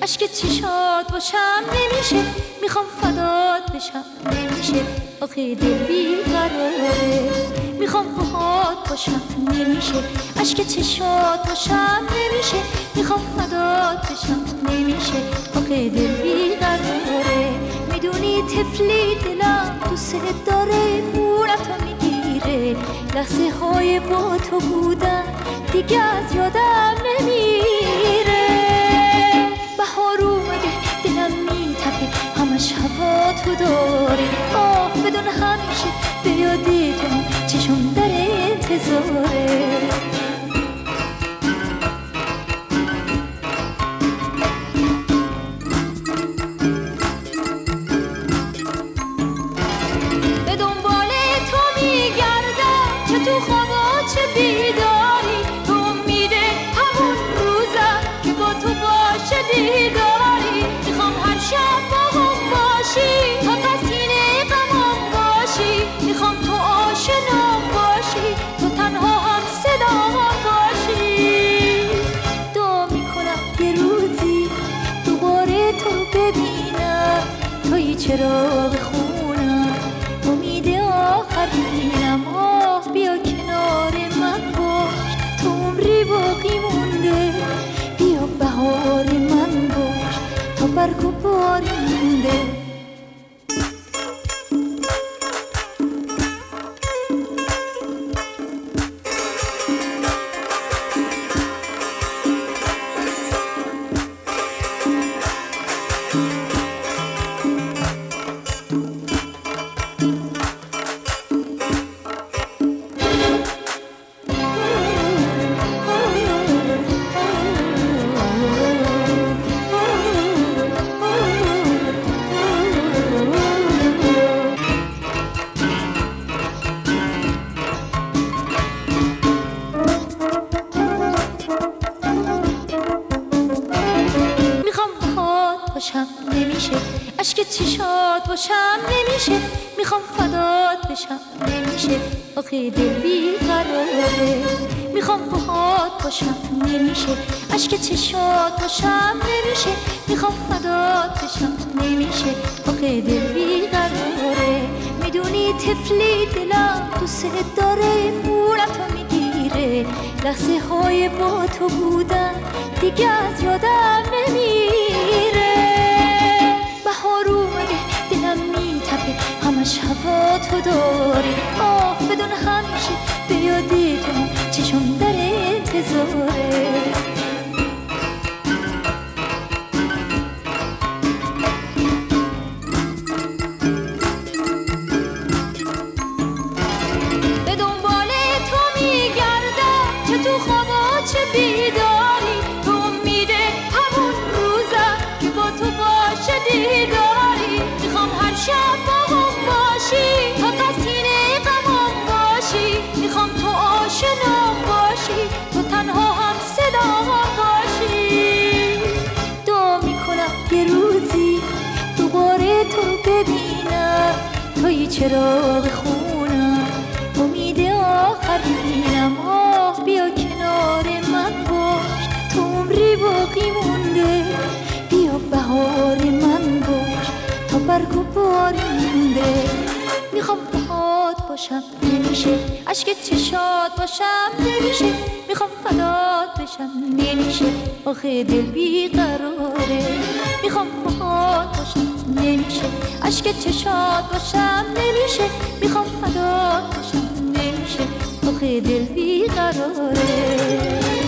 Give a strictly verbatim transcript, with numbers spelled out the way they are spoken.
اشک چشات باشم نمیشه، میخوام فدات بشم نمیشه، آخه دل بیقراره. میخوام باهات باشم نمیشه، اشک چشات باشم نمیشه، میخوام فدات بشم نمیشه، آخه دل بیقراره. میدونی طفلی دلم دوست داره، خونتو میگیره، لحظه های با تو بودن دیگه از یادم نمیره. بهار اومده دلم میتپه، همش هوا تو داره، آه بدون همیشه به یاد تو چشم در انتظاره. به دنبال تو میگردم چه تو خوابا چه بیداری، تو امیده همون روزم که با تو باشه دیداری. میخوام هر شب با هم باشی، تا تسکین غمم باشی، میخوام تو آشنام باشی، تو تنها هم صدام باشی. دعا میکنم یه روزی دوباره تو ببینم، توی چراغ خونم امید آخرینم. آه بیا کنار من باش، تو عمری باقی مونده، بیا بهار من باش، تا برگ و بار مونده. باشم نمیشه، اشک چشات باشم نمیشه، میخوام فدات بشم نمیشه، آخه دل بیقراره. میخوام باهات باشم نمیشه، اشک چشات باشم نمیشه، میخوام فدات بشم نمیشه، آخه دل بیقراره. میدونی طفلی دلم دوست داره، خونتو میگیره، لحظه های با تو بودن دیگه از یادم نمیره. بهار اومده دلم میتپه، همش هوا تو داری، آه بدون همیشه به یاد تو چشم در انتظاره. به دنبال تو میگردم چه تو خوابا چه بیداری، تو امیده همون روزم که با تو باشه دیداری. میخوام هر شب با هم باشی، تا تسکین غمم باشی، میخوام تو آشنام باشی، تو تنها هم صدام باشی. دعا میکنم یه روزی دوباره تو ببینم، توی چراغ خونم امید آخرینم. آه بیا کنار من باش، تو عمری باقی مونده، بیا بهار من باش، تا برگ و بار مونده. میخوام باهات باشم نمیشه، اشک چشات باشم نمیشه، میخوام فدات بشم نمیشه، آخه دل بیقراره. میخوام باهات باشم نمیشه، اشک چشات باشم نمیشه، میخوام فدات بشم نمیشه، آخه دل بیقراره.